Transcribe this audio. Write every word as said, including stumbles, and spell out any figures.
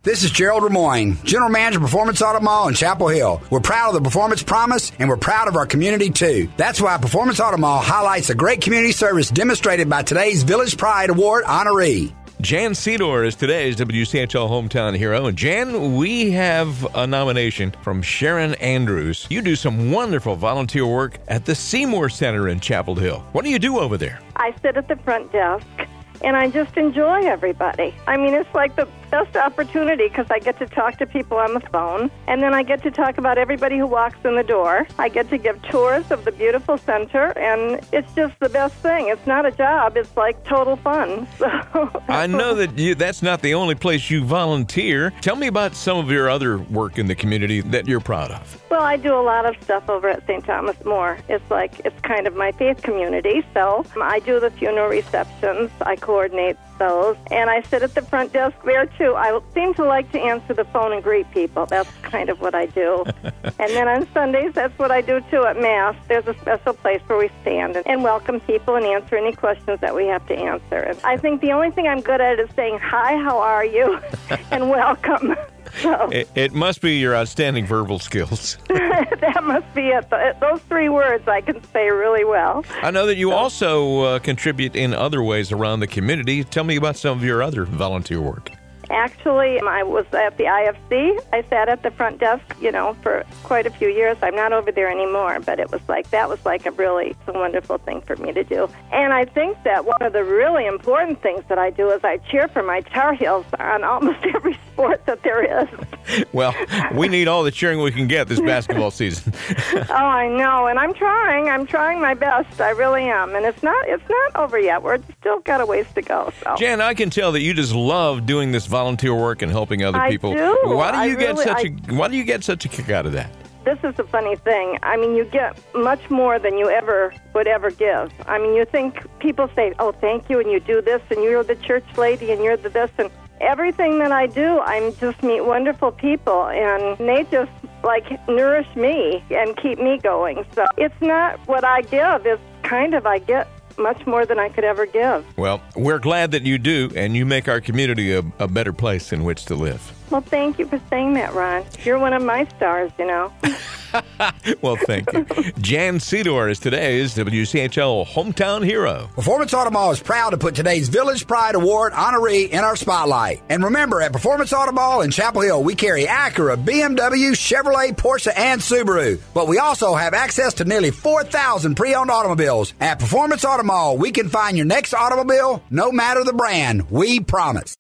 This is Gerald Ramoyne, General Manager of Performance Auto Mall in Chapel Hill. We're proud of the Performance Promise, and we're proud of our community, too. That's why Performance Auto Mall highlights the great community service demonstrated by today's Village Pride Award honoree. Jan Sedor is today's W C H L Hometown Hero. And Jan, we have a nomination from Sharon Andrews. You do some wonderful volunteer work at the Seymour Center in Chapel Hill. What do you do over there? I sit at the front desk, and I just enjoy everybody. I mean, it's like the best opportunity because I get to talk to people on the phone, and then I get to talk about everybody who walks in the door. I get to give tours of the beautiful center, and it's just the best thing. It's not a job. It's like total fun. So I know that you, that's not the only place you volunteer. Tell me about some of your other work in the community that you're proud of. Well, I do a lot of stuff over at Saint Thomas More. It's like, it's kind of my faith community, so I do the funeral receptions. I coordinate those, and I sit at the front desk there, too. I seem to like to answer the phone and greet people. That's kind of what I do. And then on Sundays, that's what I do, too, at Mass. There's a special place where we stand and, and welcome people and answer any questions that we have to answer. And I think the only thing I'm good at is saying, hi, how are you, and welcome. So, it, it must be your outstanding verbal skills. That must be it. Those three words I can say really well. I know that you so. also uh, contribute in other ways around the community. Tell me about some of your other volunteer work. Actually, I was at the I F C. I sat at the front desk, you know, for quite a few years. I'm not over there anymore, but it was like, that was like a really a wonderful thing for me to do. And I think that one of the really important things that I do is I cheer for my Tar Heels on almost every sport that there is. Well, we need all the cheering we can get this basketball season. Oh, I know, and I'm trying. I'm trying my best. I really am. And it's not it's not over yet. We're still got a ways to go. So. Jan, I can tell that you just love doing this volunteer work and helping other I people. Do. Why do you I get really, such I, a Why do you get such a kick out of that? This is the funny thing. I mean, you get much more than you ever would ever give. I mean, you think people say, "Oh, thank you," and you do this, and you're the church lady, and you're the this, and everything that I do, I just meet wonderful people, and they just like nourish me and keep me going. So it's not what I give; it's kind of I get much more than I could ever give. Well, we're glad that you do, and you make our community a, a better place in which to live. Well, thank you for saying that, Ron. You're one of my stars, you know. Well, thank you. Jan Sedor is today's W C H L Hometown Hero. Performance Auto Mall is proud to put today's Village Pride Award honoree in our spotlight. And remember, at Performance Auto Mall in Chapel Hill, we carry Acura, B M W, Chevrolet, Porsche, and Subaru. But we also have access to nearly four thousand pre-owned automobiles. At Performance Auto Mall, we can find your next automobile, no matter the brand. We promise.